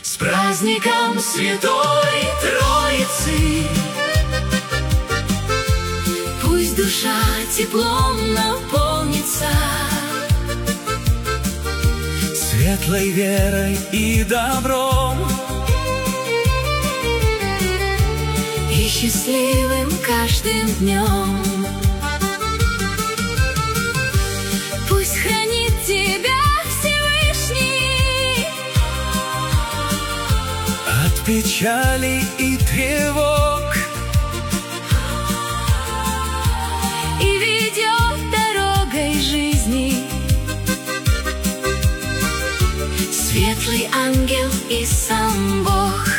С праздником Святой Троицы! Пусть душа теплом наполнится, светлой верой и добром, и счастливым каждым днем. Пусть хранит тебя Всевышний от печали и тревог, и ведет дорогой жизни. Светлый ангел и сам Бог.